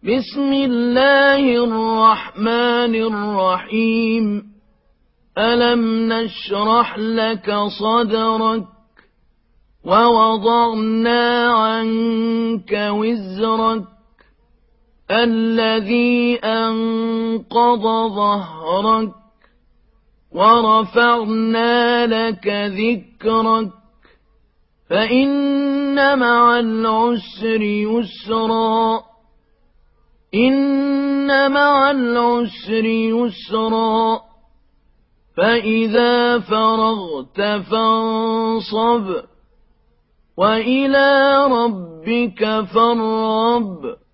بسم الله الرحمن الرحيم ألم نشرح لك صدرك ووضعنا عنك وزرك الذي أنقض ظهرك ورفعنا لك ذكرك فإن مع العسر يسرا إن مع العسر يسرا فإذا فرغت فانصب وإلى ربك فارغب